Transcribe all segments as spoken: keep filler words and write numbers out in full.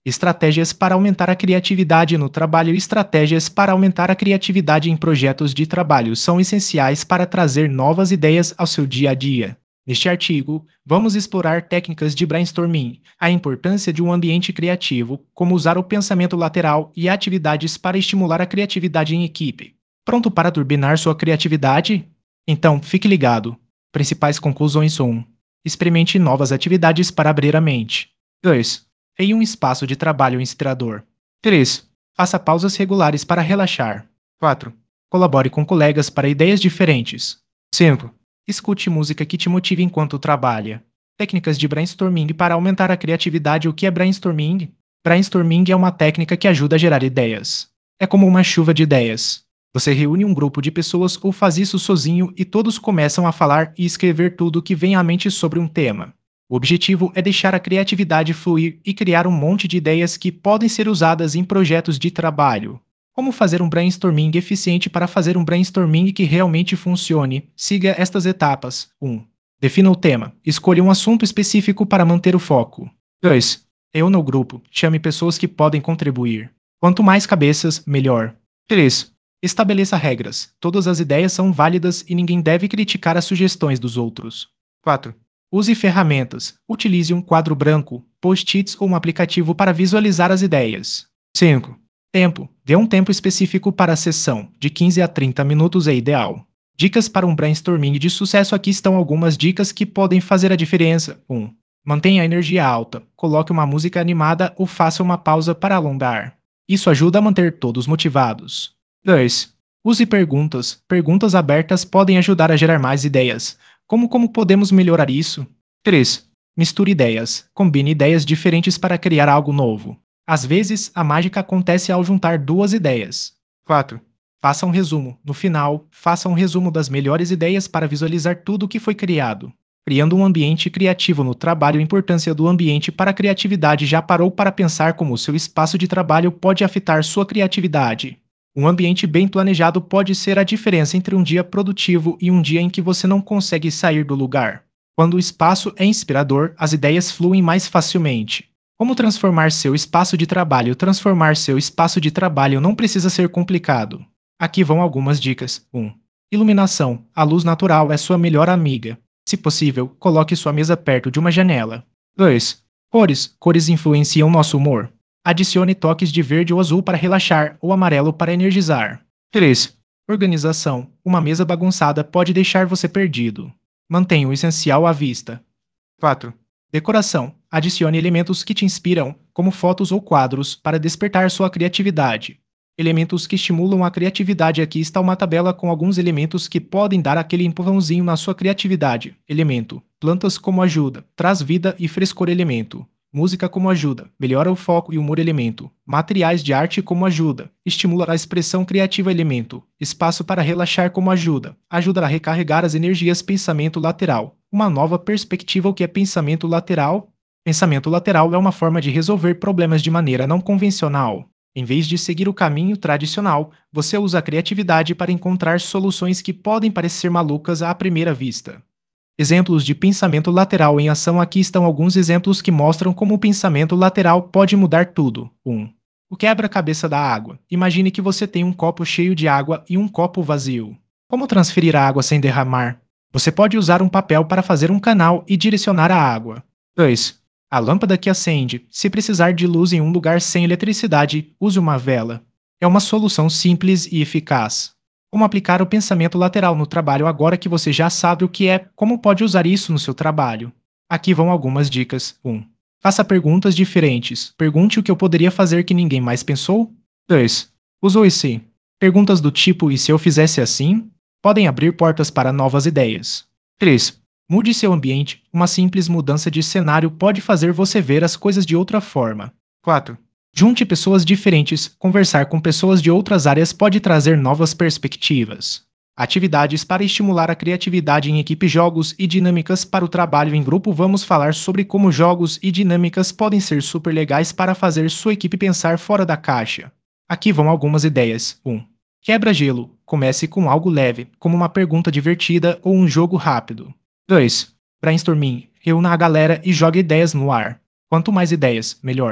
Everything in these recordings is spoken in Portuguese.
Estratégias para aumentar a criatividade no trabalho. Estratégias para aumentar a criatividade em projetos de trabalho são essenciais para trazer novas ideias ao seu dia a dia. Neste artigo, vamos explorar técnicas de brainstorming, a importância de um ambiente criativo, como usar o pensamento lateral e atividades para estimular a criatividade em equipe. Pronto para turbinar sua criatividade? Então, fique ligado. Principais conclusões um. Experimente novas atividades para abrir a mente. dois. Em um espaço de trabalho inspirador. três. Faça pausas regulares para relaxar. quatro. Colabore com colegas para ideias diferentes. cinco. Escute música que te motive enquanto trabalha. Técnicas de brainstorming para aumentar a criatividade. O que é brainstorming? Brainstorming é uma técnica que ajuda a gerar ideias. É como uma chuva de ideias. Você reúne um grupo de pessoas ou faz isso sozinho e todos começam a falar e escrever tudo o que vem à mente sobre um tema. O objetivo é deixar a criatividade fluir e criar um monte de ideias que podem ser usadas em projetos de trabalho. Como fazer um brainstorming eficiente? Para fazer um brainstorming que realmente funcione, siga estas etapas. um. Defina o tema. Escolha um assunto específico para manter o foco. dois. Reúna o grupo. Chame pessoas que podem contribuir. Quanto mais cabeças, melhor. três. Estabeleça regras. Todas as ideias são válidas e ninguém deve criticar as sugestões dos outros. quatro. Use ferramentas. Utilize um quadro branco, post-its ou um aplicativo para visualizar as ideias. cinco. Tempo. Dê um tempo específico para a sessão. De quinze a trinta minutos é ideal. Dicas para um brainstorming de sucesso. Aqui estão algumas dicas que podem fazer a diferença. um. Mantenha a energia alta. Coloque uma música animada ou faça uma pausa para alongar. Isso ajuda a manter todos motivados. dois. Use perguntas. Perguntas abertas podem ajudar a gerar mais ideias. Como como podemos melhorar isso? três. Misture ideias. Combine ideias diferentes para criar algo novo. Às vezes, a mágica acontece ao juntar duas ideias. quatro. Faça um resumo. No final, faça um resumo das melhores ideias para visualizar tudo o que foi criado. Criando um ambiente criativo no trabalho. A importância do ambiente para a criatividade. Já parou para pensar como o seu espaço de trabalho pode afetar sua criatividade? Um ambiente bem planejado pode ser a diferença entre um dia produtivo e um dia em que você não consegue sair do lugar. Quando o espaço é inspirador, as ideias fluem mais facilmente. Como transformar seu espaço de trabalho? Transformar seu espaço de trabalho não precisa ser complicado. Aqui vão algumas dicas. um. Iluminação. A luz natural é sua melhor amiga. Se possível, coloque sua mesa perto de uma janela. dois. Cores. Cores influenciam nosso humor. Adicione toques de verde ou azul para relaxar ou amarelo para energizar. três. Organização. Uma mesa bagunçada pode deixar você perdido. Mantenha o essencial à vista. quatro. Decoração. Adicione elementos que te inspiram, como fotos ou quadros, para despertar sua criatividade. Elementos que estimulam a criatividade. Aqui está uma tabela com alguns elementos que podem dar aquele empurrãozinho na sua criatividade. Elemento. Plantas como ajuda, traz vida e frescor. Elemento. Música como ajuda, melhora o foco e humor. Elemento. Materiais de arte como ajuda, estimula a expressão criativa. Elemento. Espaço para relaxar como ajuda, ajuda a recarregar as energias. Pensamento lateral. Uma nova perspectiva. O que é pensamento lateral? Pensamento lateral é uma forma de resolver problemas de maneira não convencional. Em vez de seguir o caminho tradicional, você usa a criatividade para encontrar soluções que podem parecer malucas à primeira vista. Exemplos de pensamento lateral em ação. Aqui estão alguns exemplos que mostram como o pensamento lateral pode mudar tudo. um. O quebra-cabeça da água. Imagine que você tem um copo cheio de água e um copo vazio. Como transferir a água sem derramar? Você pode usar um papel para fazer um canal e direcionar a água. dois. A lâmpada que acende. Se precisar de luz em um lugar sem eletricidade, use uma vela. É uma solução simples e eficaz. Como aplicar o pensamento lateral no trabalho? Agora que você já sabe o que é, como pode usar isso no seu trabalho? Aqui vão algumas dicas. um. Faça perguntas diferentes. Pergunte o que eu poderia fazer que ninguém mais pensou. dois. Use o e se. Perguntas do tipo "e se eu fizesse assim?" podem abrir portas para novas ideias. três. Mude seu ambiente. Uma simples mudança de cenário pode fazer você ver as coisas de outra forma. quatro. Junte pessoas diferentes. Conversar com pessoas de outras áreas pode trazer novas perspectivas. Atividades para estimular a criatividade em equipe. Jogos e dinâmicas para o trabalho em grupo. Vamos falar sobre como jogos e dinâmicas podem ser super legais para fazer sua equipe pensar fora da caixa. Aqui vão algumas ideias. um. Quebra-gelo. Comece com algo leve, como uma pergunta divertida ou um jogo rápido. dois. Brainstorming. Reúna a galera e jogue ideias no ar. Quanto mais ideias, melhor.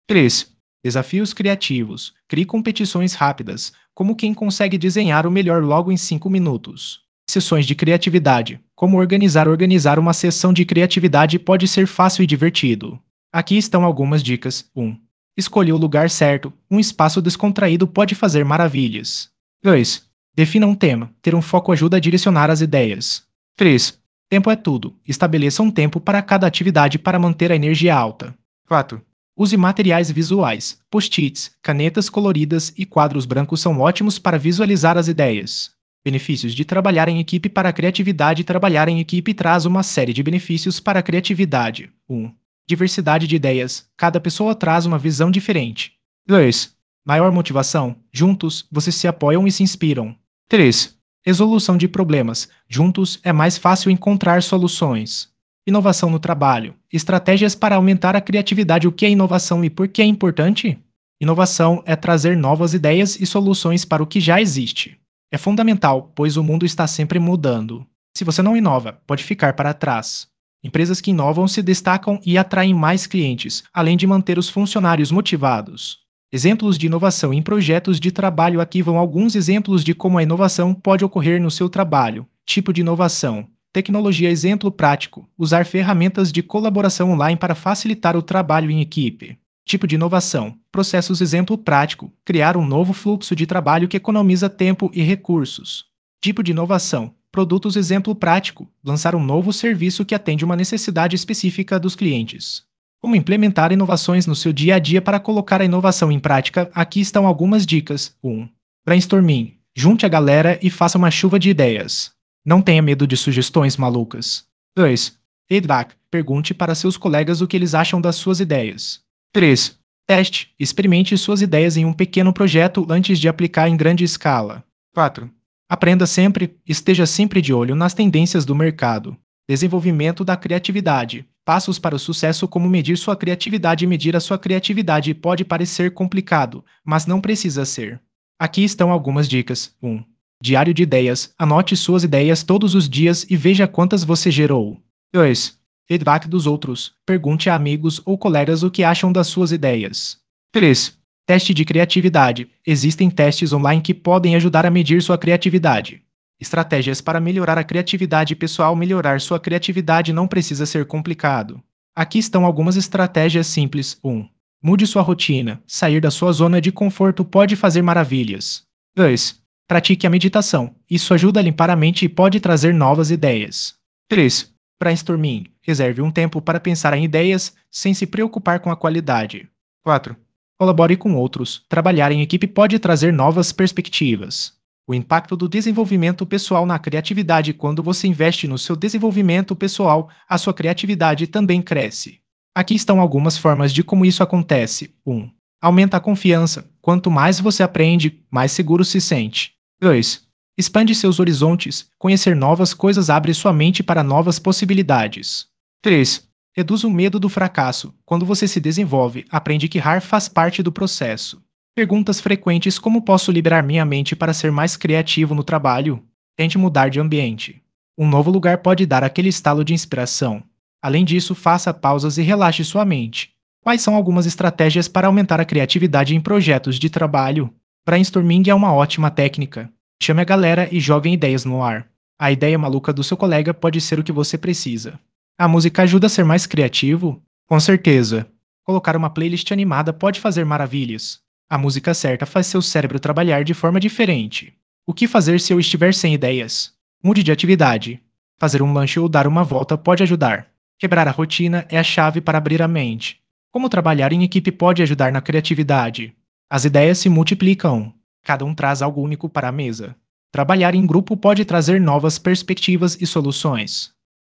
três. Desafios criativos. Crie competições rápidas, como quem consegue desenhar o melhor logo em cinco minutos. Sessões de criatividade. Como organizar organizar uma sessão de criatividade pode ser fácil e divertido. Aqui estão algumas dicas. um. Escolha o lugar certo. Um espaço descontraído pode fazer maravilhas. dois. Defina um tema. Ter um foco ajuda a direcionar as ideias. três. Tempo é tudo. Estabeleça um tempo para cada atividade para manter a energia alta. quatro. Use materiais visuais. Post-its, canetas coloridas e quadros brancos são ótimos para visualizar as ideias. Benefícios de trabalhar em equipe para a criatividade. Trabalhar em equipe traz uma série de benefícios para a criatividade. um. Diversidade de ideias. Cada pessoa traz uma visão diferente. dois. Maior motivação. Juntos, vocês se apoiam e se inspiram. três. Resolução de problemas. Juntos, é mais fácil encontrar soluções. Inovação no trabalho. Estratégias para aumentar a criatividade. O que é inovação e por que é importante? Inovação é trazer novas ideias e soluções para o que já existe. É fundamental, pois o mundo está sempre mudando. Se você não inova, pode ficar para trás. Empresas que inovam se destacam e atraem mais clientes, além de manter os funcionários motivados. Exemplos de inovação em projetos de trabalho. Aqui vão alguns exemplos de como a inovação pode ocorrer no seu trabalho. Tipo de inovação. Tecnologia. Exemplo prático. Usar ferramentas de colaboração online para facilitar o trabalho em equipe. Tipo de inovação. Processos. Exemplo prático. Criar um novo fluxo de trabalho que economiza tempo e recursos. Tipo de inovação. Produtos. Exemplo prático. Lançar um novo serviço que atende uma necessidade específica dos clientes. Como implementar inovações no seu dia a dia para colocar a inovação em prática? Aqui estão algumas dicas. um. Brainstorming. Junte a galera e faça uma chuva de ideias. Não tenha medo de sugestões malucas. dois. Feedback. Pergunte para seus colegas o que eles acham das suas ideias. três. Teste. Experimente suas ideias em um pequeno projeto antes de aplicar em grande escala. quatro. Aprenda sempre, esteja sempre de olho nas tendências do mercado. Desenvolvimento da criatividade. Passos para o sucesso. Como medir sua criatividade. Medir a sua criatividade pode parecer complicado, mas não precisa ser. Aqui estão algumas dicas. um. Diário de ideias. Anote suas ideias todos os dias e veja quantas você gerou. dois. Feedback dos outros. Pergunte a amigos ou colegas o que acham das suas ideias. três. Teste de criatividade. Existem testes online que podem ajudar a medir sua criatividade. Estratégias para melhorar a criatividade pessoal. Melhorar sua criatividade não precisa ser complicado. Aqui estão algumas estratégias simples. um. Mude sua rotina. Sair da sua zona de conforto pode fazer maravilhas. dois. Pratique a meditação. Isso ajuda a limpar a mente e pode trazer novas ideias. três. Brainstorming. Reserve um tempo para pensar em ideias, sem se preocupar com a qualidade. quatro. Colabore com outros. Trabalhar em equipe pode trazer novas perspectivas. O impacto do desenvolvimento pessoal na criatividade. Quando você investe no seu desenvolvimento pessoal, a sua criatividade também cresce. Aqui estão algumas formas de como isso acontece. um. Aumenta a confiança. Quanto mais você aprende, mais seguro se sente. dois. Expande seus horizontes. Conhecer novas coisas abre sua mente para novas possibilidades. três. Reduz o medo do fracasso. Quando você se desenvolve, aprende que errar faz parte do processo. Perguntas frequentes. Como posso liberar minha mente para ser mais criativo no trabalho? Tente mudar de ambiente. Um novo lugar pode dar aquele estalo de inspiração. Além disso, faça pausas e relaxe sua mente. Quais são algumas estratégias para aumentar a criatividade em projetos de trabalho? Brainstorming é uma ótima técnica. Chame a galera e joguem ideias no ar. A ideia maluca do seu colega pode ser o que você precisa. A música ajuda a ser mais criativo? Com certeza. Colocar uma playlist animada pode fazer maravilhas. A música certa faz seu cérebro trabalhar de forma diferente. O que fazer se eu estiver sem ideias? Mude de atividade. Fazer um lanche ou dar uma volta pode ajudar. Quebrar a rotina é a chave para abrir a mente. Como trabalhar em equipe pode ajudar na criatividade? As ideias se multiplicam. Cada um traz algo único para a mesa. Trabalhar em grupo pode trazer novas perspectivas e soluções.